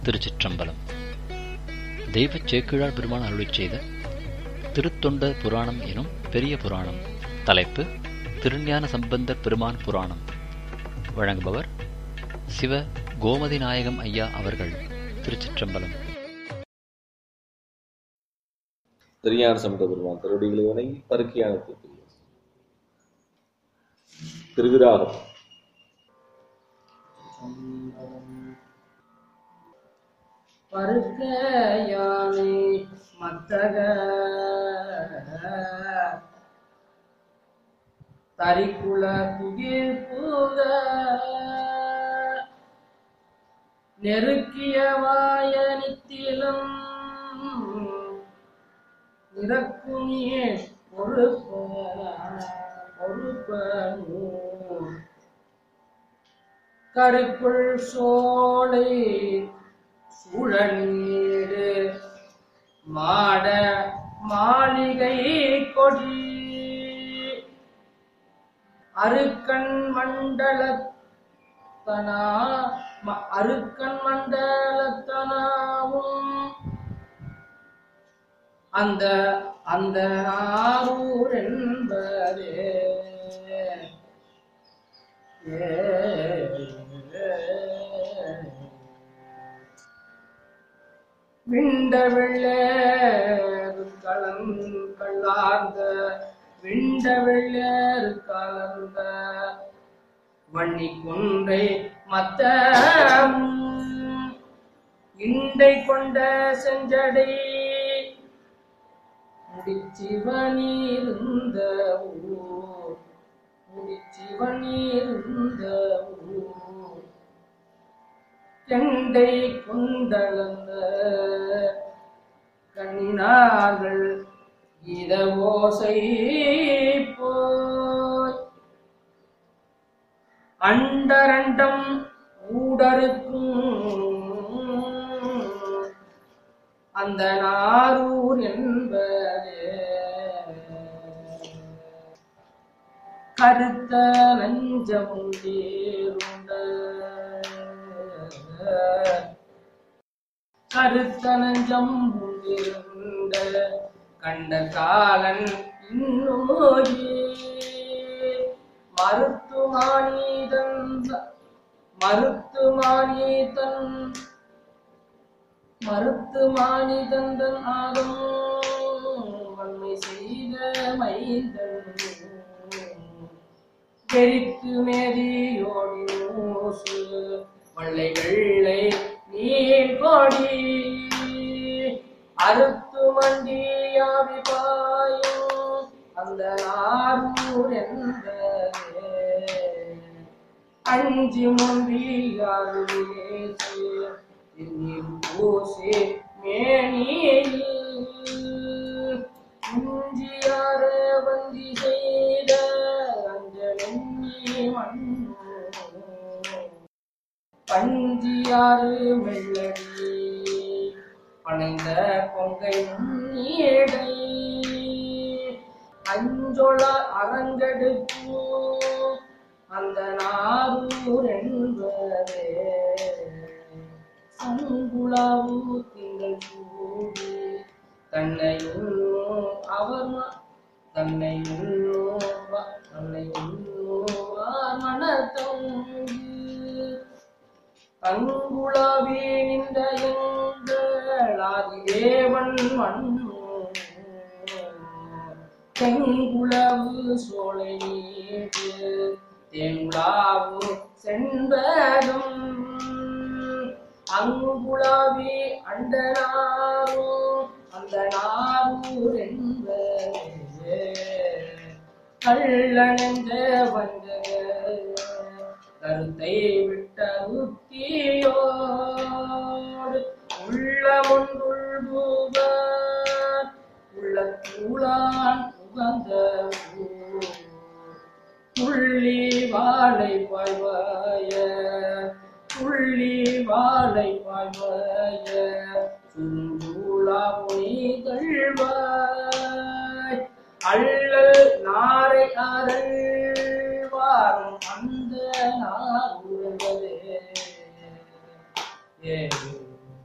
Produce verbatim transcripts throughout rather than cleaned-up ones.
திருச்சிற்றம்பலம். தெய்வச் சேக்கிழார் பெருமான் அருளிச் செய்த திருத்தொண்ட புராணம் எனும் பெரிய புராணம். தலைப்பு திருஞான சம்பந்தர் பெருமான் புராணம். வழங்குபவர் சிவ கோமதி நாயகம் ஐயா அவர்கள். திருச்சிற்றம்பலம். திருஞான சம்பந்த பெருமான் திருவடிகளை வணங்கி பருக்கியான திருவிராகம். பருக்க யானை மத்தக தரிக்குல துகில் பூக நெருக்கிய வாயனித்திலும் நிறக்குமியே பொறுப்ப பொறுப்ப கருக்குள் சோலை சூழநீடு மாட மாளிகை கொடி அருக்கண் மண்டலத்தனா அருக்கண் மண்டலத்தனாவும் அந்த அந்த ஆரூர் என்பதே விண்ட வெள்ளேறு கலந் கல்லார்ந்த விண்ட வெள்ளேறு கலந்த வன்னி குன்றை மத்த இண்டை கொண்ட செஞ்சடை முடிச்சிவனிருந்த ஊர் முடிச்சிவனிருந்த ஊர் கெண்டை கொண்டளந்த கண்ணினார்கள் இத ஓசை போய் அண்டரண்டம் ஊடருக்கும் அந்த நாரூர் என்பதே கருத்த நஞ்சமுண்டேருண்ட கருத்த நஞ்சம் உண்டிருந்த கண்ட காலன் இன்னோயே மருத்துமானீதன் மருத்துமானீதன் மருத்துமானிதந்தன் ஆகும் வன்மை செய்த மைந்தன் பெரித்து மேதியோடி மூசு வள்ளை வெள்ளை நீர் கொடி அறுத்து மண்டியாவி பாயும் அந்த நாரூர் என்பதே அஞ்சு முன்பியாரு பூசே மேனியில் இஞ்சியார வந்தி செய்த அஞ்சலி மண்ணு பஞ்சியாறு மெல்லடி பனைந்த பொங்கை முன்னீடை அஞ்சொல அரங்கெடுப்பு அந்த நாரூர் என்பதே அங்குளாவு திங்கள் கூடி தன்னை உள்ளோம் அவர் தன்னை உள்ளோம் தன்னை உள்ளோம் மனத்தொங்கு அங்குளாவே நின்ற எங்கள் ஆதிதேவன் மண்ணு தெங்குளவு சோலை நீடு தேங்குளாவு செண்பதும் அங்குளாவி அண்ட நாரும் அந்த நாரூர் என்பதே கள்ளனென்ற வந்தக கருத்தை விட்ட உத்தியோடு உள்ளமொன்றுள்பூவர் உள்ள தூளான் உகந்த புள்ளி வாழை பாய்வாய புள்ளி வாழை பாய்வாய சுருளா முனிகள்வாய் அள்ளல் நாரை அருள்வாரும் அந்த நாருவதே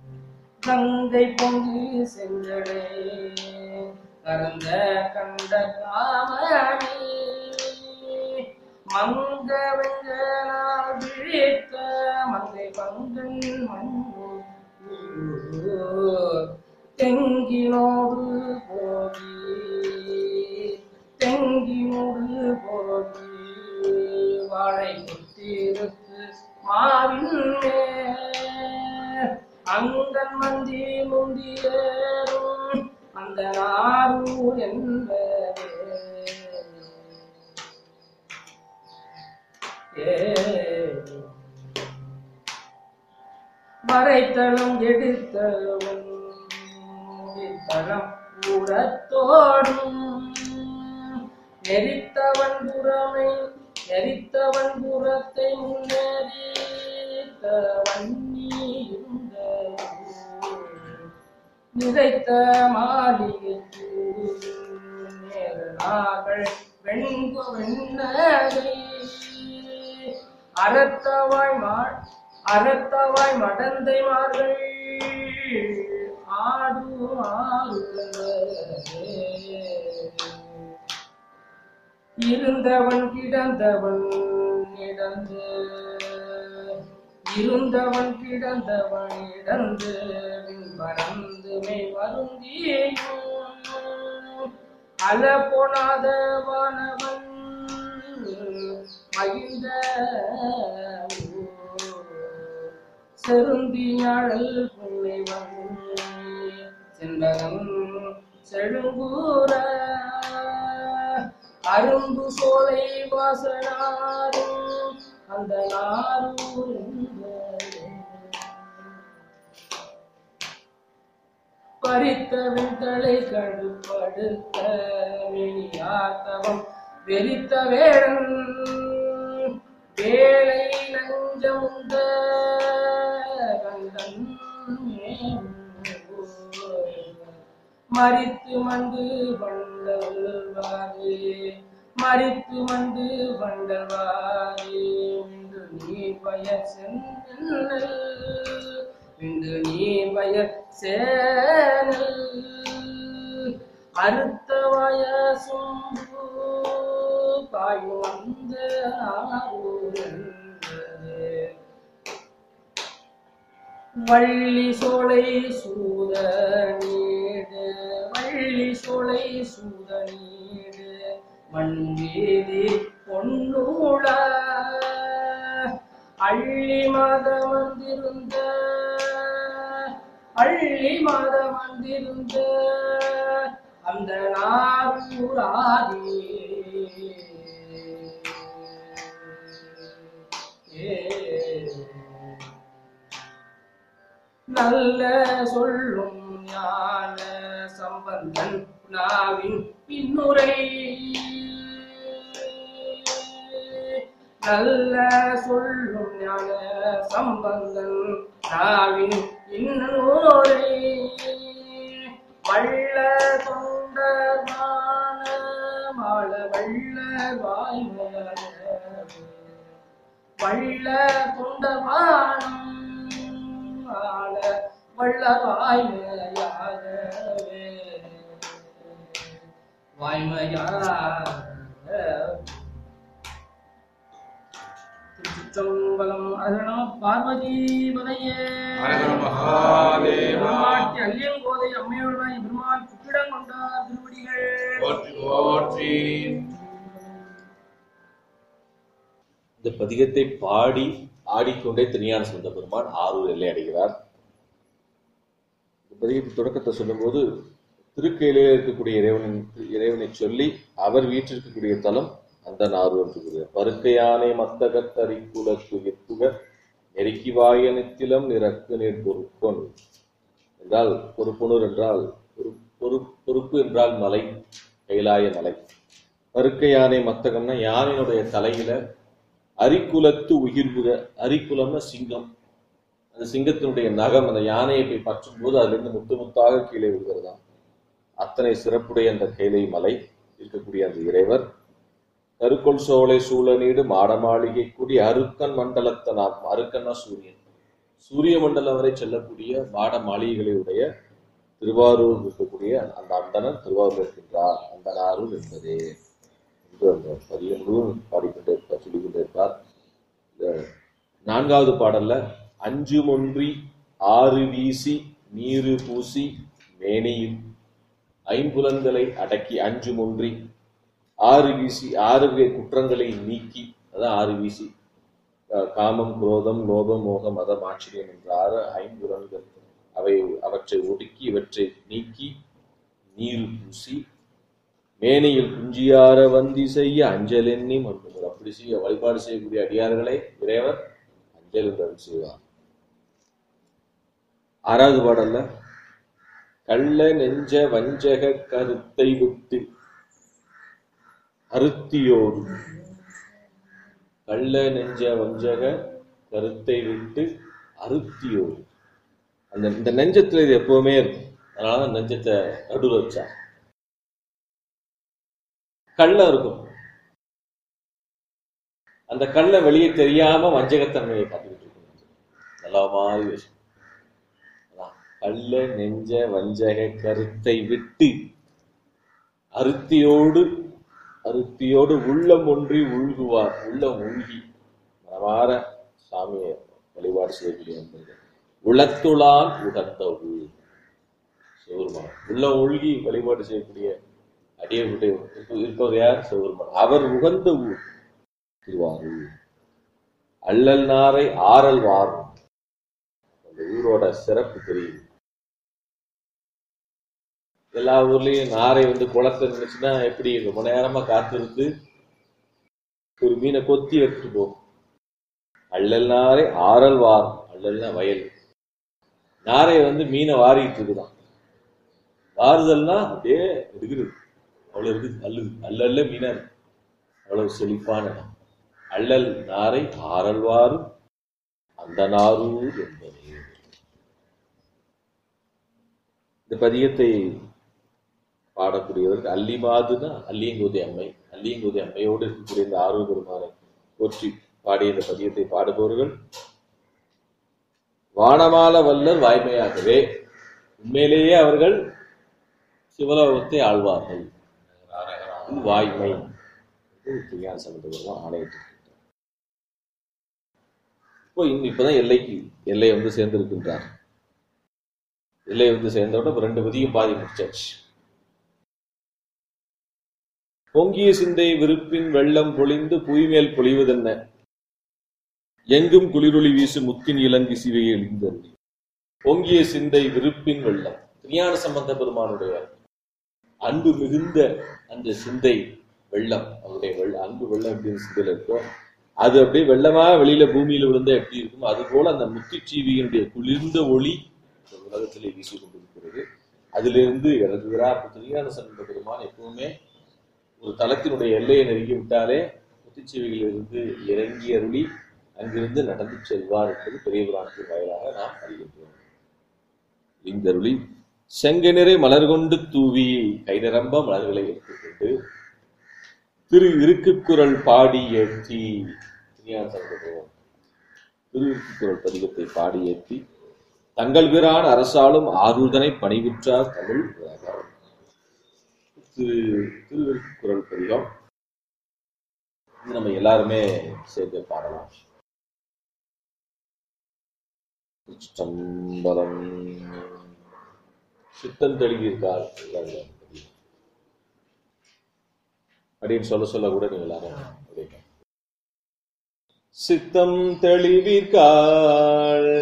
கங்கை பொங்கு செஞ்சடை கறந்த கண்ட காமணி மங்க வெங்கனால் விழித்த மங்கை பங்கன் மண்ணு தெங்கினோடு போகி தெங்கினோடு போகி வாழை குத்திருக்கு மாவின் அங்கன் மந்தி முந்தியரும் அந்த நாரூர் என்பதே வரைத்தளம் எடுத்தவன் தளம் கூடத்தோடும் எரித்தவன் புறமை எரித்தவன் புறத்தை முன்னேறித்தவன் இருந்த நிறைத்த மாளிகைக்கு நேரனாகள் வெண்கு வெண்ணகை அறத்தவாய் மா அறத்தவாய் மடந்தை மார்கள் ஆடு ஆறு இருந்தவன் கிடந்தவன் இடந்து இருந்தவன் கிடந்தவன் இடந்து பறந்து மே வருந்தியும் அல போனாத வானவன் மகிழ்ந்த செருந்தி ஞாழல் புள்ளைவன் சென்றவன் செழுங்கூர அரும்பு சோலை வாசனாரும் அந்த நாரூர் பறித்த விண்தலை கடுப்படுத்த வெளியாத்தவம் வெறித்த வேடன் வேலை நஞ்சமுந்த கண்டன் மறித்து மண்டு வண்டல்வாரே மறித்து மண்டு வண்டல்வாரே இன்று நீ பயர் சென்னல் இன்று நீ பயர் சேனல் அறுத்த வயசும் காய் வந்த வள்ளி சோலை சூத நீடு வள்ளி சோலை சூத நீடு மண்வீதி பொன்னூள அள்ளி மாதம் வந்திருந்த அள்ளி மாதம் வந்திருந்த அந்த நாரூராதி நல்ல சொல்லும் ஞான சம்பந்தன் நாவின் இன்னுரை நல்ல சொல்லும் ஞான சம்பந்தன் நாவின் இன்னுரை வள்ள தொண்டமான மாள வள்ள வாய்ம வள்ள தொண்டமானம் ஆள வள்ள வாய்மையாகவே வாய்மையாக திருச்சிற்றம்பலம் அரணம் பார்வதி மலையே பெருமாட்டி அள்ளியங்கோதை அம்மையுடன் பெருமாள் சுற்றிடம் கொண்டார் திருவடிகள் இந்த பதிகத்தை பாடி ஆடிக்கொண்டே திருஞான சம்பந்த பெருமான் ஆரூர் எல்லை அடைகிறார். இந்த பதிகத்தின் தொடக்கத்தை சொல்லும்போது திருக்கையிலே இருக்கக்கூடிய இறைவனின் இறைவனை சொல்லி அவர் வீற்றிருக்கக்கூடிய தலம் அந்த நாரூர் என்று கூறுகிறார். பருக்கையானை மத்தகத்தரி குலத்துகிற்புக நெருக்கி வாய நித்திலம் நிறக்கு நீர் பொறுப்பொன் என்றால் பொறுப்புணர் என்றால் பொறுப்பு என்றால் மலை, கைலாய மலை. பருக்கை யானை மத்தகம்னா யானையினுடைய தலையில அரிக்குலத்து உயிர்வுக, அரிக்குலம்னா சிங்கம், அந்த சிங்கத்தினுடைய நகம் அந்த யானையை போய் பற்றும் போது அதுல இருந்து முத்து முத்தாக கீழே விழுகிறதா. அத்தனை சிறப்புடைய அந்த கைலை மலை இருக்கக்கூடிய அந்த இறைவர் கருக்கொள் சோலை சூழநீடு மாட மாளிகை கூடி அருக்கன் மண்டலத்த நாம், அருக்கன்னா சூரியன், சூரிய மண்டலம் வரை செல்லக்கூடிய மாட மாளிகைகளுடைய திருவாரூர் இருக்கக்கூடிய அந்த அந்தனர் திருவாரூர் இருக்கின்றார். அந்தனாரூர் என்பதே என்று அந்த பதியங்களும் பாடிக்கொண்டே இருப்பார், சொல்லிக்கொண்டே இருப்பார். இந்த நான்காவது பாடல்ல அஞ்சு ஒன்றி ஆறு வீசி நீரு பூசி மேனியில் ஐம்புலன்களை அடக்கி அஞ்சு ஒன்றி ஆறு வீசி ஆறு வகை குற்றங்களை நீக்கி, அதான் ஆறு வீசி, காமம் குரோதம் லோபம் மோகம் மதம் ஆச்சரியம் என்ற ஆறு ஐம்புலன்கள் அவை அவற்றை ஒடுக்கி இவற்றை நீக்கி நீர் பூசி மேனியில் குஞ்சியார வந்தி செய்ய அஞ்சல் எண்ணி மற்றும் அப்படி செய்ய வழிபாடு செய்யக்கூடிய அடியார்களை இறைவர் அஞ்சல் என்று செய்வார். ஆறாவது பாடல்ல கள்ள நெஞ்ச வஞ்சக கருத்தை விட்டு அருத்தியோடு, கள்ள நெஞ்ச வஞ்சக கருத்தை விட்டு அருத்தியோடு, அந்த இந்த நெஞ்சத்துல இது எப்பவுமே இருக்கும். அதனால நெஞ்சத்தை நடுவில் வச்சா கள்ள இருக்கும். அந்த கள்ள வெளியே தெரியாம வஞ்சகத்தன்மையை காட்டிக்கிட்டு இருக்கும். நல்ல மாதிரி விஷயம். கள்ள நெஞ்ச வஞ்சக கருத்தை விட்டு அருத்தியோடு, அருத்தியோடு உள்ளம் ஒன்றி உள்குவார். உள்ளம் உள்கி மனமாற சாமியை வழிபாடு செய்யக்கூடிய உளத்துளான் உகந்த உள் சிவருமான். உள்ளம் உள்கி வழிபாடு செய்யக்கூடிய அடியவருடைய இருப்பவர் யார்? சிவருமான். அவர் உகந்த ஊர் திருவாரூர். அள்ளல் நாரை ஆறல் வாரும். அந்த ஊரோட சிறப்பு தெரியுது. எல்லா ஊர்லயும் நாரை வந்து குளத்துல இருந்துச்சுன்னா எப்படி ரொம்ப நேரமா காத்திருந்து ஒரு மீனை கொத்தி எடுத்துட்டு போகும். அள்ளல் நாரை ஆறல் வாரும். அள்ளல்னா வயல். நாரை வந்து மீனை வாரிட்டு இருக்குதான். வாறுதல்னா அப்படியே இருக்குது, அவ்வளவு இருக்குது. அல்லுது அல்லல்ல மீனா இருக்கு, அவ்வளவு செழிப்பான இடம். அள்ளல் நாரை ஆறல் வாரும் அந்த நாரூர் என்பது. இந்த பதியத்தை பாடக்கூடியவர்கள் அல்லிமாதுன்னா அல்லியங்கோதை அம்மை. அல்லியங்கோதை அம்மையோடு இருக்கக்கூடிய இந்த ஆரூர் பெருமானை போற்றி பாடிய இந்த பதியத்தை பாடுபவர்கள் வானமால வல்லர் வாய்மையாகவே உண்மையிலேயே அவர்கள் சிவலோகத்தை ஆழ்வார்கள். இது வாய்மை ஞான சம்பந்தம் ஆணையிட்டு. இப்போ இப்பதான் எல்லைக்கு எல்லை வந்து சேர்ந்திருக்கின்றார். எல்லை வந்து சேர்ந்தோட ரெண்டு பதியும் பாதி முடிச்சாச்சு. பொங்கிய சிந்தை விருப்பின் வெள்ளம் பொழிந்து புய்மேல் பொழிவதென்ன எங்கும் குளிரொளி வீசு முத்தின் இலங்கி சிவையை எழுந்தது. பொங்கிய சிந்தை விருப்பின் வெள்ளம் ஞான சம்பந்த பெருமானுடைய அன்பு மிகுந்த அந்த சிந்தை வெள்ளம், அவருடைய வெள்ள அன்பு வெள்ளம் எப்படி சிந்தையில இருக்கோ அது அப்படியே வெள்ளமா வெளியில பூமியில விழுந்தா எப்படி இருக்கும், அது போல அந்த முத்திச்சீவியினுடைய குளிர்ந்த ஒளி உலகத்திலே வீசி கொண்டிருக்கிறது. அதிலிருந்து இறங்குகிறார். ஞான சம்பந்த பெருமான் எப்பவுமே ஒரு தலத்தினுடைய எல்லையை நெருங்கி விட்டாலே முத்திச்சீவிகளிலிருந்து இறங்கி அருளி அங்கிருந்து நடந்து செல்வார் என்பது பெரிய புராணத்தின் வாயிலாக நாம் அறிகின்றோம். லிங்கருளி செங்கனிறை மலர் கொண்டு தூவி கை நிரம்ப மலர்களை எடுத்துக்கொண்டு திரு இருக்குக்குரல் பாடி ஏற்றி திரு இருக்குக்குரல் பதிகத்தை பாடி ஏற்றி தங்கள் பிரான் அரசாலும் ஆரூதனை பணிவிற்றார் தமிழ். திரு திருக்குறள் பதிகம் இது நம்ம எல்லாருமே சேர்த்து பாடலாம். சம்பளம் சித்தம் தெளிவிருக்கார் அப்படின்னு சொல்ல சொல்ல கூட நீங்க எல்லாரும் சித்தம் தெளிவிற்காள்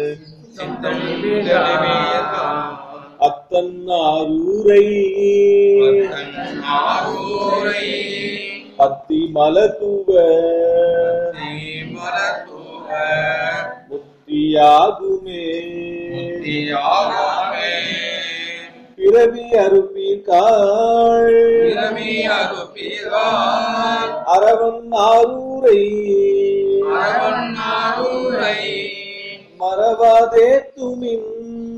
அத்தன் ஆரூரை பத்தி மலத்துவ முத்தியாகுமே பிறவி அறுப்பீர்காள் அரவன் ஆரூரை மறவாதே துமின்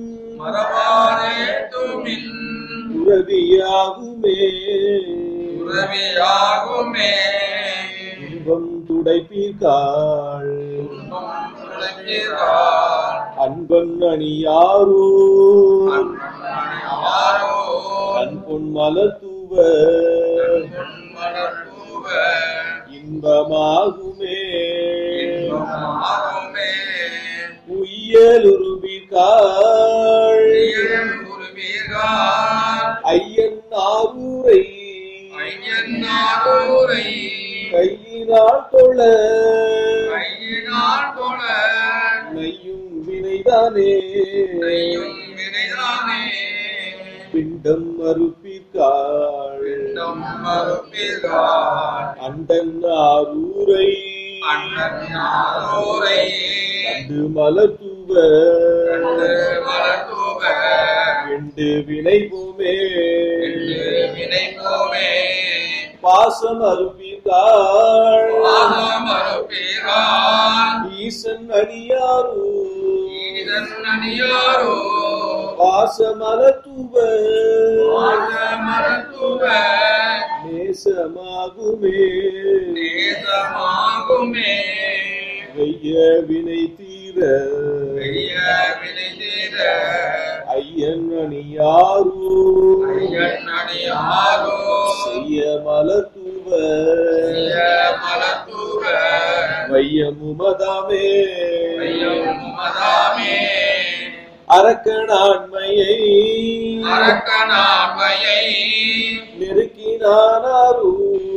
துறவியாகுமே இன்பம் துடைப்பீர்காள் அன்பன் அணியாரோ கண்பொன் மலர் தூவ இன்பமாகுமே உய்யலுருவிகாள் ஐயன் ஆரூரை கையினால் தொழ நெய்யும் வினைதானே பிண்டம் மறுப்பிற்காள் அண்டன் ஆரூரை கண்டு மலர் தூவ எண்டு வினை போமே பாசம் அறுப்பிற்காள் ஈசன் அணியாரோ பாசமலர் தூவ நேசமாகுமே வெய்ய வினை தீர ஐயன் அணியாரோ செய்ய மலர் தூவ வையமுமதாமே அரக்கனாண்மையை நெருக்கினானாரோ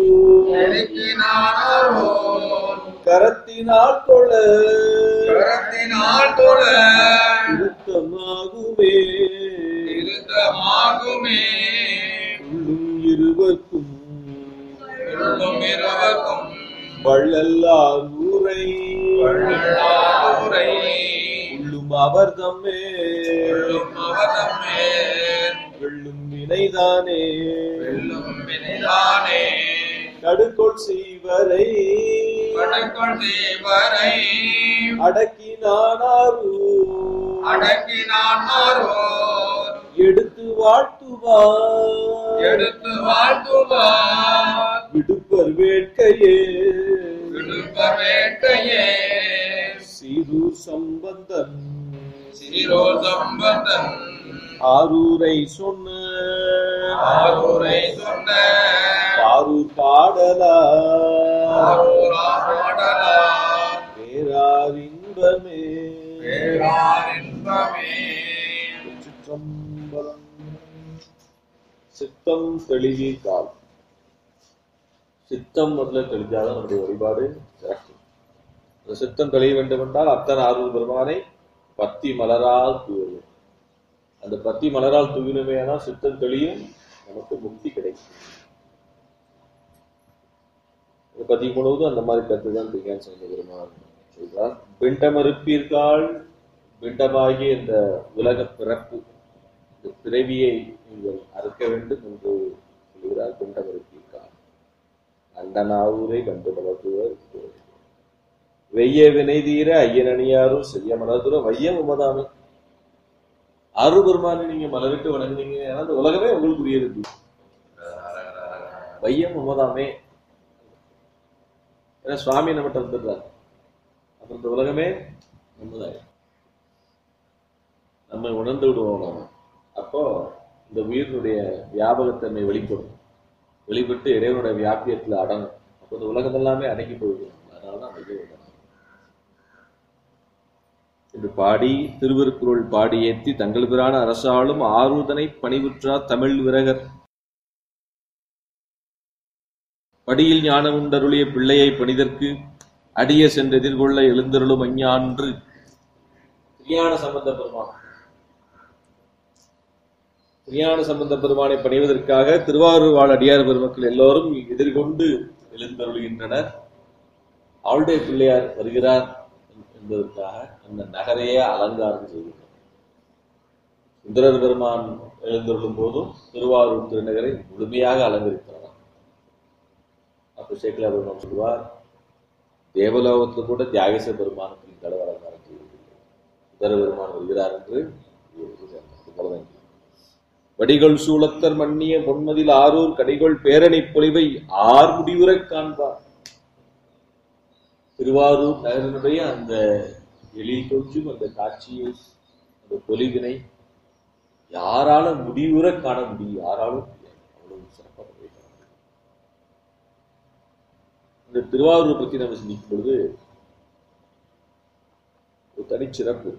கரத்தினால் தொழ திருத்தமாகுமே உள்ளும் இருவர்க்கும் வள்ளல்லார் ஊரை உள்ளும் அவர் தம்மே வெள்ளும் வினைதானே கடுகொள் செய்வரை அடக்கினானாரோ எடுத்து வாழ்த்துவார் எடுத்து வாழ்த்துவார் விடுப்பர் வேட்கையே விடுப்பர் வேட்கையே சீரூர் சம்பந்தன் சீரோர் சம்பந்தன் ஆரூரை சொன்ன ஆரூரை சொன்ன பாரூர் பாடலா பாடலா பேரார் இன்பமே பேரார் இன்பமே சிற்றம்பலம். சித்தம் தெளிவிக்கால். சித்தம் முதல்ல தெளிஞ்சாதான் நம்முடைய வழிபாடு சிறக்கும். அந்த சித்தம் தெளிய வேண்டும் என்றால் அத்தன் ஆரூர் பெருமானை பத்தி மலரால் தூவும். அந்த பத்தி மலரால் தூவினுமேனால் சித்தம் தெளியும், நமக்கு முக்தி கிடைக்கும். பத்தி முழுவதும் அந்த மாதிரி கருத்துதான் திருஞான சம்பந்த பெருமான் சொல்றார். பிண்டமறுப்பீர்கள், பிண்டமாகிய இந்த உலக பிறப்பு, இந்த பிறவியை நீங்கள் அறுக்க வேண்டும் என்று சொல்கிறார். பிண்டமறுப்பீர்கள் அண்டனாவூரை கண்டு மலர்த்துவர் வெய்ய வினை தீர ஐயனணியாரும் செய்ய மலர்துற வையம் உமதாமே. ஆரூர் பெருமானை நீங்க மலரிட்டு வணங்குனீங்க, அந்த உலகமே உங்களுக்குரியது. வையம் உமதாமே, ஏன்னா சுவாமி நம்மகிட்ட வந்துடுறாரு. அப்ப இந்த உலகமே நம்மதாயிரும், நம்ம உணர்ந்து விடுவோம். நாம அப்போ இந்த உயிரினுடைய வியாபகத்தன்மை வெளிப்படும். வெளிப்பட்டு இறைவனுடைய வியாபியத்துல அடங்கும். அப்போ இந்த உலகம் எல்லாமே அடங்கி போயிடும். அதனாலதான் வைய என்று பாடி திருவிருக்குறள் பாடி ஏற்றி தங்கள் பிரான அரசாலும் ஆரூதனை பணிவுற்றார் தமிழ் விரகர். படியில் ஞானம் உண்டருளிய பிள்ளையை பணிதற்கு அடிய சென்று எதிர்கொள்ள எழுந்தருளும் அஞ்ஞான்று. திருஞான சம்பந்த பெருமான் திருஞான சம்பந்த பெருமானை பணிவதற்காக திருவாரூர் வாழ் அடியார் பெருமக்கள் எல்லோரும் எதிர்கொண்டு எழுந்தருளுகின்றனர். அவளுடைய பிள்ளையார் வருகிறார் என்பதற்காக அந்த நகரையே அலங்காரம் செய்கிறார். சுந்தரர் பெருமான் எழுந்தருளும் போதும் திருவாரூர் திருநகரை முழுமையாக அலங்கரித்தார். அப்ப சேக்கிழார் பெருமான் சொல்வார், தேவலோகத்தில் கூட தியாகேச பெருமானுக்கு கடவுள் அலங்காரம் செய்கிறார். சுந்தர பெருமான் வருகிறார் என்று வடிகள் சூழத்தர் மன்னிய பொன்மதில் ஆரூர் கடிகொள் பேரணி பொலிவை ஆர் முடிவுரை காண்பார். திருவாரூர் நகரினுடைய அந்த எழில் கொஞ்சும் அந்த காட்சியை, அந்த பொலிவினை யாரால முடிவுற காண முடியும்? யாராலும் அவ்வளவு சிறப்பாக வைக்கிறார். இந்த திருவாரூரை பற்றி நம்ம சிந்திக்கும் பொழுது ஒரு தனிச்சிறப்பு.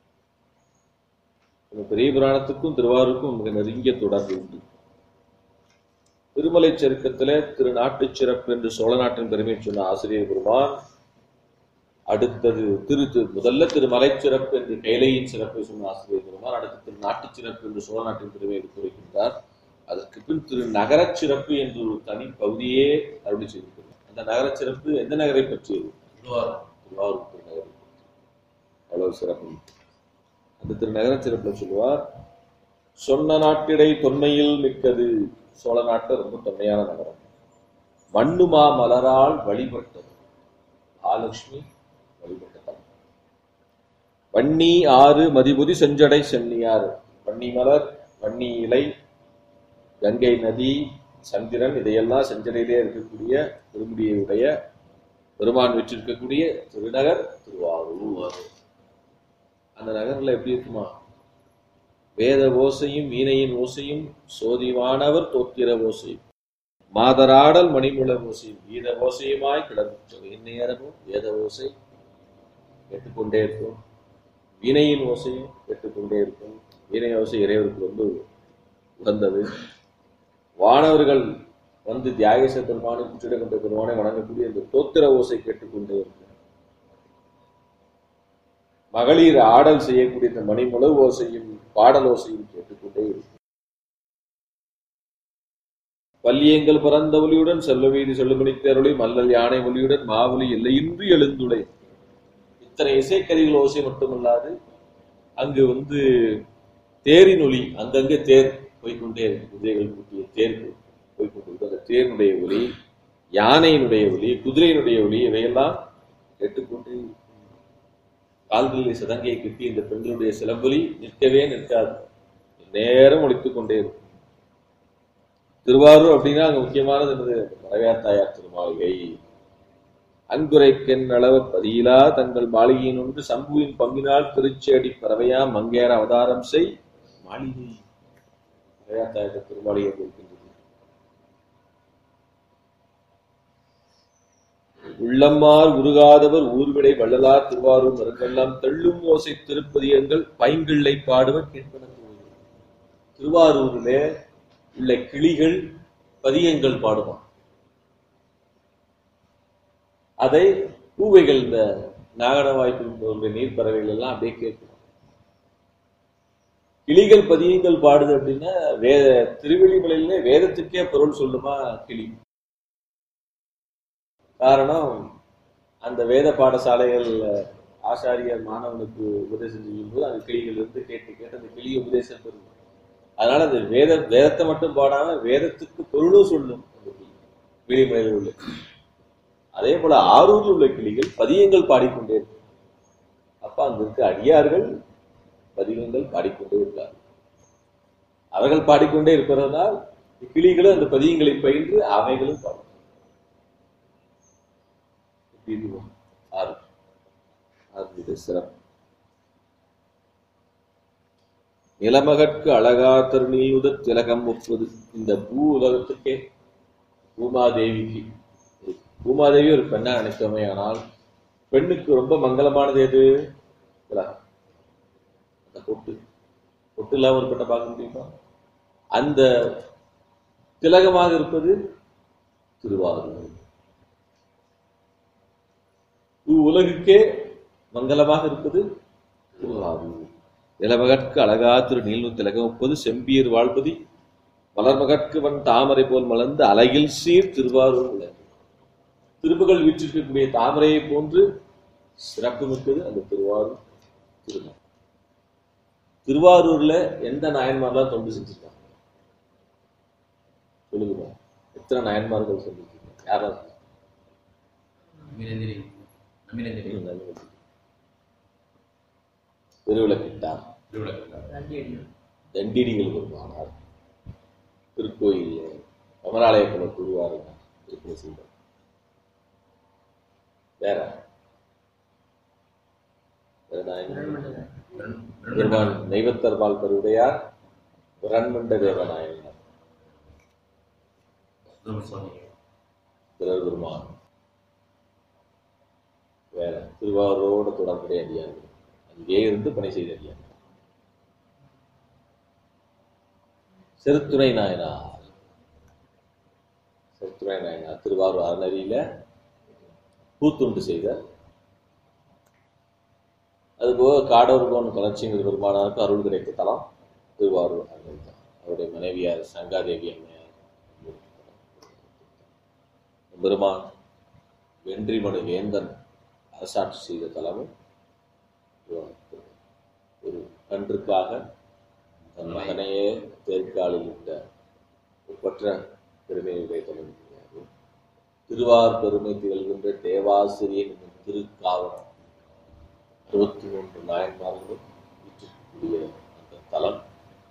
பெரிய புராணத்துக்கும் திருவாரூருக்கும் மிக நெருங்கிய தொடர்பு உண்டு. திருமலை சருக்கத்துல திரு நாட்டு சிறப்பு என்று சோழ நாட்டின் பெருமையை சொன்ன ஆசிரியர் பெருமான், அடுத்தது திரு முதல்ல திருமலை சிறப்பு என்று கைலையின் சிறப்பை சொன்ன ஆசிரியர் பெருமான், அடுத்து திரு நாட்டு சிறப்பு என்று சோழ நாட்டின் பெருமையை எடுத்துரைக்கின்றார். அதற்கு பின் திரு நகர சிறப்பு என்று ஒரு தனி பகுதியே அருளி செய்திருக்கிறார். அந்த நகர சிறப்பு எந்த நகரை பற்றியது? திருவாரூர். திருவாரூர் திருநகரை. அவ்வளவு சிறப்பு. அந்த திருநகர சிறப்புல சொல்லுவார், சொன்ன நாட்டிடை தொன்மையில் மிக்கது. சோழ நாட்டு ரொம்ப தொன்மையான நகரம். மண்ணுமா மலரால் வழிபட்டது. மகாலட்சுமி வழிபட்டது. வன்னி ஆறு மதிபுதி செஞ்சடை சென்னியார். வன்னி மலர், வன்னி இலை, கங்கை நதி, சந்திரன், இதையெல்லாம் செஞ்சடையிலே இருக்கக்கூடிய திருமுடியுடைய பெருமான் வெற்றிருக்கக்கூடிய திருநகர் திருவாரூர். அந்த நகரில் எப்படி இருக்குமா? வேத ஓசையும் வீணையின் ஓசையும் சோதிவானவர் தோத்திர ஓசையும் மாதராடல் மணிமுள ஓசையும் கீத ஓசையுமாய் கிடக்கும். இந்நேரமும் வேத ஓசை கேட்டுக்கொண்டே இருக்கும், வீணையின் ஓசையும் கேட்டுக்கொண்டே இருக்கும். வீணை ஓசை இறைவருக்கு ரொம்ப உகந்தது. வானவர்கள் வந்து தியாகேச பெருமானை குற்றிட கொண்ட பெருமானை வணங்கக்கூடிய இந்த தோத்திர ஓசை கேட்டுக்கொண்டே இருக்கும். மகளிர் ஆடல் செய்யக்கூடிய இந்த மணிமுள ஓசையும் பாடல் ஓசையும் கேட்டுக்கொண்டே இருக்கும். பல்லியங்கள் பரந்த ஒலியுடன் செல்ல வீதி செல்லுமணி தேரொளி மல்லல் யானை ஒலியுடன் மாவொலி எல்லையின்றி எழுந்துளை. இத்தனை இசைக்கருவிகள் ஓசை மட்டுமல்லாது அங்கு வந்து தேரின் ஒலி, அங்கங்கே தேர் போய்கொண்டே இருக்கு. குதிரைகள் கூட்டிய தேர் போய்கொண்டிருக்கு. அந்த தேரினுடைய ஒலி, யானையினுடைய ஒலி, குதிரையினுடைய ஒலி, இவையெல்லாம் கேட்டுக்கொண்டே. கால்களில் சதங்கையை கட்டி இந்த பெண்களுடைய சிலம்பொலி நிற்கவே நிற்காது, நேரம் ஒழித்துக் கொண்டே இருக்கும். திருவாரூர் அப்படின்னா அங்க முக்கியமானது என்னது? மறையாத்தாயார் திருமாளிகை. அன்புரைக்கென் அளவ பதியிலா தங்கள் மாளிகையின் ஒன்று சம்புவின் பங்கினால் திருச்சேடி பறவையா மங்கேற அவதாரம் செய் மாளிகை. மறையாத்தாயார் திருமாளிகை இருக்கின்றது. உள்ளம்மார் உருகாதவர் ஊர்விடை வள்ளலார் திருவாரூர் மருங்கெல்லாம் தெள்ளும் ஓசை திருப்பதியங்கள் பைங்கிள்ளை பாடுவர் கேட்பன. திருவாரூரிலே உள்ள கிளிகள் பதியங்கள் பாடுவான். அதை பூவைகள், இந்த நாகட வாய்ப்பு நீர் பறவைகள் எல்லாம் அப்படியே கேட்கும். கிளிகள் பதியங்கள் பாடுது அப்படின்னா வேத திருவெளிமலையிலே வேதத்துக்கே பொருள் சொல்லுமா கிளி? காரணம், அந்த வேத பாடசாலைகள் ஆசாரியர் மாணவனுக்கு உபதேசம் செய்யும் போது அந்த கிளிகள் இருந்து கேட்டு கேட்டு அந்த கிளிய உபதேசம் பெறும். அதனால அந்த வேத வேதத்தை மட்டும் பாடாம வேதத்துக்கு பொருளும் சொல்லும் விழிமலையில் உள்ள. அதே போல ஆரூரில் உள்ள கிளிகள் பதியங்கள் பாடிக்கொண்டே இருக்கும். அப்ப அங்க இருக்க அடியார்கள் பதிகங்கள் பாடிக்கொண்டே இருக்கார்கள். அவர்கள் பாடிக்கொண்டே இருப்பதனால் கிளிகளும் அந்த பதியங்களை பயின்று அவைகளும் பாடும். சிறப்பு. நிலமகற்கு அழகா தருணியுத திலகம் ஒப்புவது. இந்த பூ உலகத்துக்கே பூமாதேவிக்கு, பூமாதேவி ஒரு பெண்ணா நினைத்தோமே, ஆனால் பெண்ணுக்கு ரொம்ப மங்களமானது எது? திலகம். அந்த பொட்டு. பொட்டு இல்லாம ஒரு பெண்ணை பார்க்க முடியுமா? அந்த திலகமாக இருப்பது திருவாரூர். உலகுக்கே மங்களமாக இருப்பது திருவாரூர். நிலமகற்கு அழகா திரு நீழ்நூ திலகம் ஒப்பது செம்பியர் வாழ்பதி மலர்மகற்கு வன் தாமரை போல் மலர்ந்து அழகில் சீர் திருவாரூர் உலகு. திருப்புகள் வீற்றிருக்கக்கூடிய தாமரையை போன்று சிறப்பு மிக்கது அந்த திருவாரூர் திருநாள். திருவாரூர்ல எந்த நாயன்மார்லாம் தொண்டு செஞ்சிருக்காங்க சொல்லுங்க. எத்தனை நாயன்மார்கள் செஞ்சிருக்காங்க? யாராவது? திருவிளக்கிட்டார், தண்டிடிகள் பெருமானார், திருக்கோயில் கமலாலயக்குள்ள குருவாரினார், திருப்பதி செய்தார். வேற பெருமான் நெய்வத்தர்பால் பெருவுடையார் விரண்மண்ட தேவநாயனார் பெருமான் வேற திருவாரூரோட தொடர்புடைய அடியார்கள் அங்கே இருந்து பணி செய்த அடியார்கள். செருத்துணை நாயனார் செருத்துணை நாயனார் திருவாரூர் அறநெறியில பூத்துண்டு செய்த, அதுபோக காடவர்கோன் கலர்ச்சிங்கிற பெருமானாருக்கு அருள் கிடைத்த தலம் திருவாரூர் அறநெறி தான். அவருடைய மனைவியார் சங்காதேவி அம்மையார். பெருமான் வென்றிமடு வேந்தன் அரசாட்சி செய்த தலமும் ஒரு கன்றுக்காக தன் மகனையே தேர்காலில் இட்ட ஒப்பற்ற பெருமையுடைய தலம். திருவார் பெருமை திகழ்கின்ற தேவாசிரியன் என்னும் திருக்காவலம் அறுபத்தி மூன்று நாயன்மார்களும் வீட்டிற்குரிய அந்த தலம்.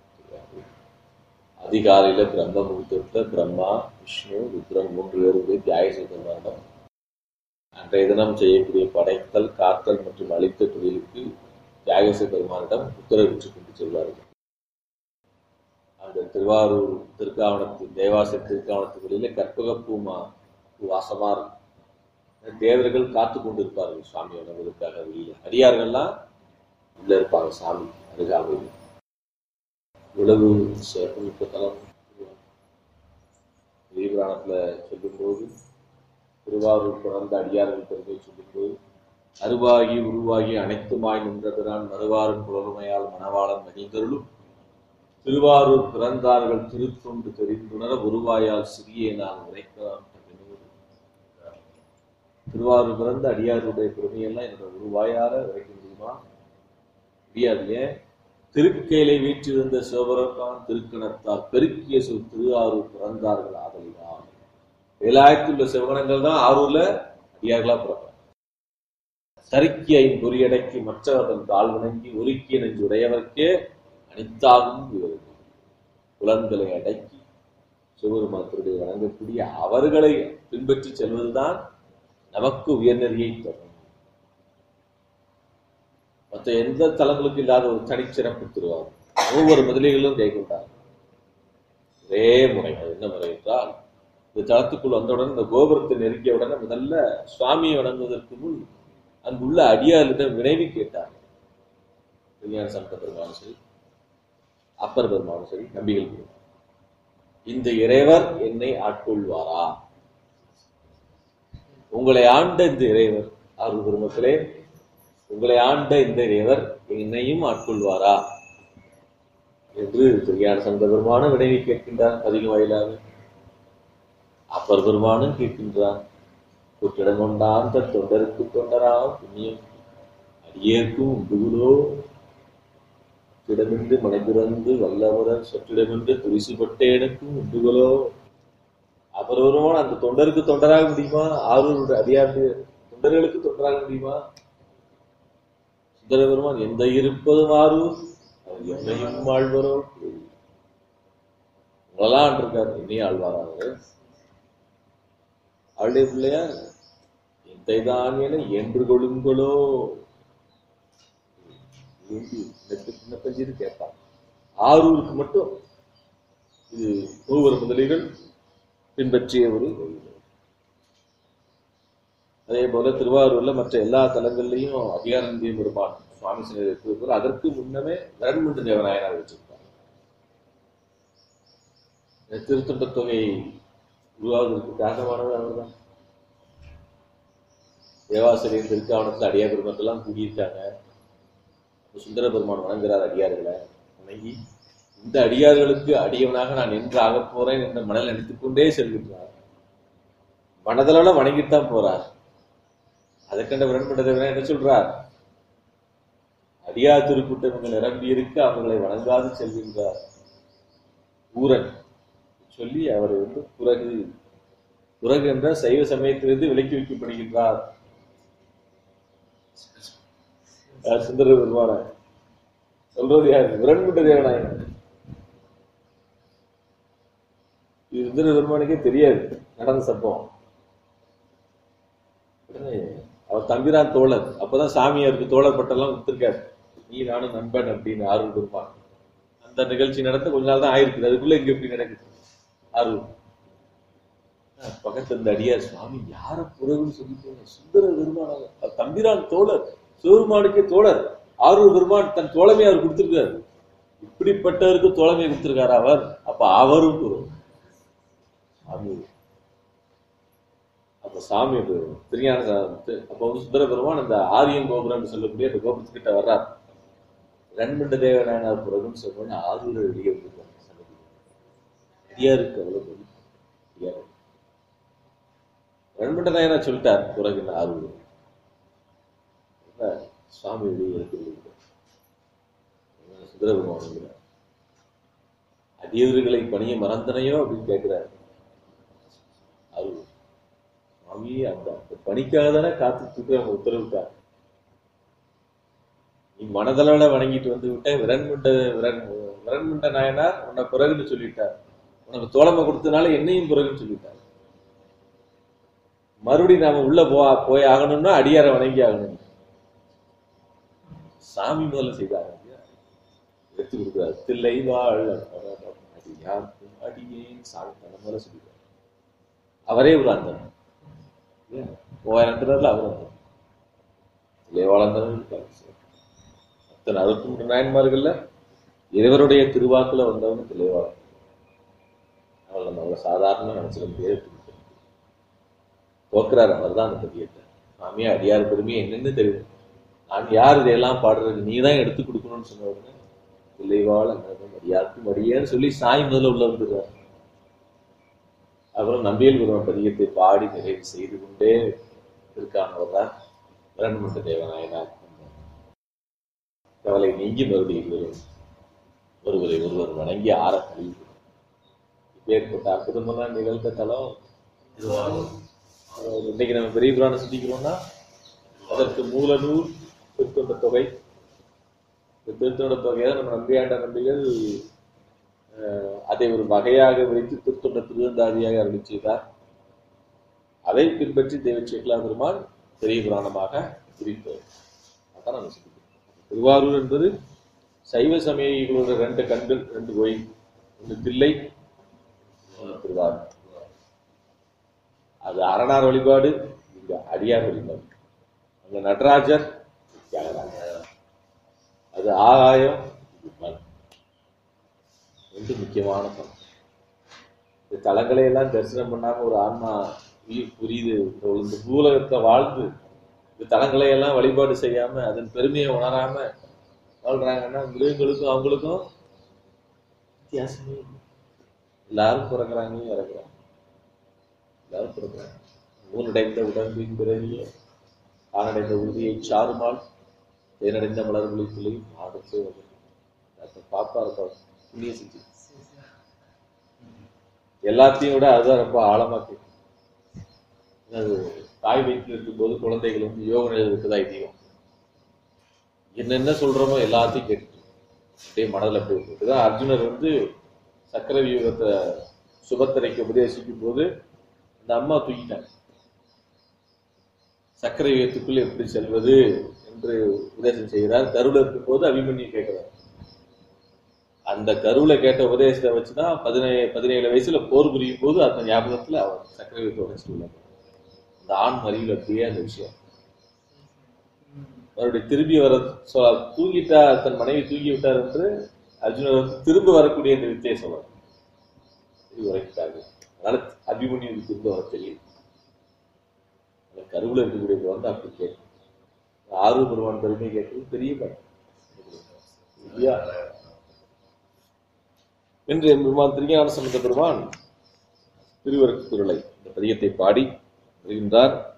அதிகாலையில பிரம்ம முகூர்த்தத்துல பிரம்மா விஷ்ணு ருத்ரன் மூன்று பேருடைய தியாக செய்த அன்றைய தினம் செய்யக்கூடிய படைத்தல் காத்தல் மற்றும் அழித்த தொழிலுக்கு தியாகச பெருமானிடம் உத்தரவிட்டுக் கொண்டு செல்வார்கள். அந்த திருவாரூர் திருக்காவணத்து தேவாச திருக்காவணத்து வெளியில கற்பக பூமா பூ வாசமா இருக்கும். தேவர்கள் காத்து கொண்டு இருப்பார்கள் சுவாமி வணங்குவதற்காக. வெளியில அடியார்கள்லாம் உள்ள இருப்பாங்க சாமி அருகாமையில். உலகு சிறப்புமிக்க தலம். புராணத்துல சொல்லும்போது திருவாரூர் பிறந்த அடியார்கள் பெருமை சொல்லும்போது அருவாகி உருவாகி அனைத்துமாய் நின்றபிரான் மறுவாரும் புலமையால் மணவாளன் மகிழ்ந்தருளும் திருவாரூர் பிறந்தார்கள் திருத்தொண்டு தெரிந்துணர உருவாயால் சிறியே நான் உரைக்கலாம். திருவாரூர் பிறந்த அடியாருடைய பெருமையெல்லாம் என்னோட உருவாயார உரைக்க முடியுமா? முடியாது. ஏன்? திருக்கேலை வீற்றிருந்த சிவபெருமான் திருக்கணத்தால் பெருக்கிய சொல் திருவாரூர் பிறந்தார்கள் ஆதலினார். ஏழாயிரத்தி உள்ள சிவகணங்கள் தான் ஆரூர்ல அடியார்களா பிறப்பாங்க. சறுக்கிய பொறியடக்கி மற்றவர்கள் கால் வணங்கி ஒருக்கிய நெஞ்சுடையவர்க்கே அனித்தாகும் இவர்கள் புலன்களை அடக்கி சிவபெருமானத்தினுடைய வணங்கக்கூடிய அவர்களை பின்பற்றி செல்வதுதான் நமக்கு உயர்நெறியை தரும். மற்ற எந்த தலங்களுக்கு இல்லாத ஒரு தனிச்சிறப்பு திருவாரூர். ஒவ்வொரு முதலிகளும் கை கொண்டார். ஒரே முறை. அது என்ன முறை என்றால், இந்த தளத்துக்குள் வந்தவுடன் இந்த கோபுரத்தை நெருங்கிய உடனே முதல்ல சுவாமியை வணங்குவதற்கு முன் அங்குள்ள அடியாரிடம் வினைவி கேட்டார். விஞ்ஞான சந்த பெருமானும் சரி, அப்பர் பெருமானும் சரி, நம்பிகள் பெருமான், இந்த இறைவர் என்னை ஆட்கொள்வாரா? உங்களை ஆண்ட இந்த இறைவர் ஆறு பெருமக்களே, உங்களை ஆண்ட இந்த இறைவர் என்னையும் ஆட்கொள்வாரா என்று விஞ்ஞான சந்த பெருமானும் வினைவி கேட்கின்றார். அதிக வாயிலாக அப்பர் பெருமானும் கேட்கின்றார். குற்றிடம் கொண்டான் தன் தொண்டருக்கு தொண்டராம் புண்ணியம் அடியேற்கும் உண்டுகுலோ இடமின்றி மனைபிறந்து வல்லமுடன் சொற்றிடமின்றி துரிசுபட்டேனுக்கும் உண்டுகுலோ. அப்பர் பெருமான் அந்த தொண்டருக்கு தொண்டராக முடியுமா? ஆரூருடைய அடியாண்டு தொண்டர்களுக்கு தொண்டராக முடியுமா? சுந்தர பெருமான் எந்த இருப்பதும் ஆரூர் அவர் என்னையும் ஆழ்வரோ. உங்களெல்லாம் இருக்காரு, என்னையும் ஆழ்வாராங்க. அவளுடைய பிள்ளையா எந்தைதான் என என்று கொள்ளுங்களோ கேட்பான். ஆரூருக்கு மட்டும் இது ஒவ்வொரு முதலிகள் பின்பற்றிய ஒரு. அதே போல திருவாரூர்ல மற்ற எல்லா தலங்கள்லையும் அதிகாரந்திய பெருமான் சுவாமி சிலை அதற்கு முன்னமே வரண்மண்டு தேவநாயனார் வச்சிருப்பாங்க. திருத்தொண்ட தொகை உருவாவதற்கு காரணமானது அவர்தான். தேவாசிரியர் திருக்காவணத்துல அடியார் பெருமக்கெல்லாம் கூடியிருக்காங்க. சுந்தர பெருமான் வணங்குகிறார் அடியார்களை. வணங்கி இந்த அடியார்களுக்கு அடியவனாக நான் என்று ஆகப் போறேன் என்ற மனதில் நினைத்துக் கொண்டே செல்கின்றார். மனதளவுல வணங்கித்தான் போறார். அதை கண்ட விரண்பட்டதேவனா என்ன சொல்றார்? அடியார் திருக்கூட்டங்கள் நிரம்பி இருக்க அவர்களை வணங்காது செல்கின்றார் ஊரன் சொல்லி அவரை வந்து புறகு புறகு என்ற சைவ சமயத்திலிருந்து விலக்கி வைக்கப்படுகின்றார். சுந்தர பெருமான சொல்றது யாரு? விரண்மண்ட தேவநாயகன். இது சுந்தர பெருமானுக்கே தெரியாது நடந்த சம்பவம். அவர் தம்பிரான் தோழர். அப்பதான் சாமியாருக்கு தோழர் பட்டெல்லாம் கொடுத்துருக்காரு. நீ நானும் நண்பன் அப்படின்னு ஆர்வம் பெருமான் அந்த நிகழ்ச்சி நடத்த கொஞ்ச நாள் தான் ஆயிருக்குது. அதுக்குள்ள இங்க எப்படி நடக்குது ஆர்வம். பக்கத்துல இந்த அடியார் சுவாமி யார புறவுன்னு சொல்லிட்டு சுந்தர பெருமான தம்பிரான் தோழர், சிவபெருமானுக்கே தோழர். ஆரூர் பெருமான் தன் தோழமை அவர் கொடுத்திருக்காரு. இப்படிப்பட்டவருக்கு தோழமை கொடுத்திருக்காரு அவர். அப்ப அவரும் சாமி அப்ப சாமி திருஞான அப்ப வந்து சுந்தர பெருமான் அந்த ஆரியன் கோபுரம் சொல்லக்கூடிய அந்த கோபுரத்துக்கிட்ட வர்றார். ரன்மண்ட தேவநாயனார் புறகுன்னு சொல்றோம்னு ஆரூர் வெளியே விட்டுருக்காங்க. அடியாருக்கு அவ்வளவு அடியாரு ரன்மண்ட நாயனா சொல்லிட்டார் புறகு ஆரூர் சுவாமி வெளியே எடுத்து சுந்தர பெருமான் அடியவர்களை பணிய மறந்தனையோ அப்படின்னு கேட்கிறார். அது சுவாமி அந்த பணிக்காக தானே காத்துட்டு அவங்க உத்தரவிட்டார். நீ மனதளவுல வணங்கிட்டு வந்து விட்ட விரண்மண்ட விரண் விரண்மண்ட நாயனார் உன்னை பிறகுன்னு சொல்லிட்டார். உனக்கு தோழமை கொடுத்ததுனால என்னையும் பிறகுன்னு சொல்லிட்டார். மறுபடியும் நாம உள்ள போ போய் ஆகணும்னா அடியாரை வணங்கி ஆகணும். சாமி முதல்ல செய்தாங்க எடுத்து கொடுக்குறாரு. தில்லை வாழ் அடியார்க்கும் அடியேன் சாமி முதல்ல சொல்லிடுறாரு. அவரே ஒரு அந்த மூவாயிரம் அவர் அந்த தில்லைவாழந்தன் அத்தனை அறுபத்தி மூன்று நாயன்மார்கள்ல இறைவருடைய திருவாக்குல வந்தவங்க தில்லைவாழன். அவளை நம்ம சாதாரண நினைச்சிட முடியாது. போக்குறாரு அவர் தான் அந்த பதியத்தை. சாமியா அடியார் பெருமையை என்னன்னு தெரியும். நான் யார் இதையெல்லாம் பாடுறது நீ தான் எடுத்து கொடுக்கணும்னு சொன்ன உடனே தில்லைவாழ் அடியாருக்கும் அடியேன்னு சொல்லி சாய் முதல்ல உள்ள வந்துடுறாரு. அப்புறம் நம்பியல் குருவன் பதிகத்தை பாடி நிறைவு செய்து கொண்டே இருக்கானவர் தான் இரண்மண்ட தேவநாயனார். கவலை நீங்கி மறுபடியும் ஒருவரை ஒருவர் வணங்கி ஆற கல்வி ஏற்பட்ட அற்புதமான நிகழ்ந்த தலம். இன்னைக்கு நம்ம பெரிய புராணம் சிந்திக்கிறோம்னா அதற்கு மூல நூல் திருத்தொண்ட தொகை. திருத்தொண்ட தொகையை நம்ம நம்பியாண்ட நம்பிகள் அதை ஒரு வகையாக வைத்து திருத்தொண்ட திருவந்தாதியாக அருளி செய்தார். அதை பின்பற்றி தெய்வச்சேக்கிழார் பெருமான் பெரிய புராணமாக பிரித்தார். அதான் நம்ம சிந்திக்கிறோம். திருவாரூர் என்பது சைவ சமயங்களோட ரெண்டு கண்கள், ரெண்டு கோயில். ஒன்று தில்லை, திருவாரூர். அது அரணார் வழிபாடு, இங்க அடியார் வழிபாடு. அங்க நடராஜர், அது ஆகாயம், ரெண்டு முக்கியமான தலம். இந்த தலங்களை எல்லாம் தரிசனம் பண்ணாம ஒரு ஆன்மா உயிர் புரியுது. இந்த பூலகத்தை வாழ்ந்து இந்த தலங்களை எல்லாம் வழிபாடு செய்யாம அதன் பெருமையை உணராம வாழ்றாங்கன்னா மிருகங்களுக்கும் அவங்களுக்கும் வித்தியாசமே. எல்லாரும் பிறகுறாங்க, இறக்குறாங்க, எல்லாரும் பிறகுறாங்க. ஊனடைந்த உடம்பின் பிறவிய ஆனடைந்த உறுதியை சாருமால் தேனடைந்த மலர்களில் ஆடத்து பாப்பா இருப்பார். புண்ணிய செஞ்சு எல்லாத்தையும் விட அதுதான் ரொம்ப ஆழமா கேட்கும். தாய் வயிற்றில் இருக்கும் போது குழந்தைகள் வந்து யோக நிலையில் இருக்குதா ஐதீகம். என்னென்ன சொல்றோமோ எல்லாத்தையும் கேட்டு அப்படியே மனதில் அப்படி இருக்குதான். அர்ஜுனர் வந்து சக்கர வியூகத்தை சுபத்திரைக்கு உபதேசிக்கும் போது அந்த அம்மா தூக்கிட்டாங்க. சக்கர வியூகத்துக்குள் எப்படி செல்வது என்று உபதேசம் செய்கிறார். கருவில் இருக்கும் போது அபிமன்யு கேட்கிறார். அந்த கருவில கேட்ட உபதேசத்தை வச்சுதான் பதினேழு பதினேழு வயசுல போர் புரியும் போது அந்த ஞாபகத்துல அவர் சக்கர வியூகத்தை உடைச்சிட்டு அந்த ஆண் மறியல் அப்படியே அந்த விஷயம் அவருடைய திரும்பி வர சொல்ல தூங்கிட்டா தன் மனைவி தூங்கி விட்டார் என்று அர்ஜுனர் வந்து திரும்ப வரக்கூடிய இந்த வித்தையை சொல்றார். இது உரைக்கிறார்கள். அதனால அபிமன்யு திரும்ப வர தெரியும். அந்த கருவுல இருக்கக்கூடிய வந்து அப்படி கேட்கும். ஆரூர் பெருமான் பெருமை கேட்கிறது பெரிய இல்லையா என்று பெருமான் திருஞான சம்பந்த பெருமான் திருவருட்குறளை இந்த பதியத்தை பாடி வருகின்றார்.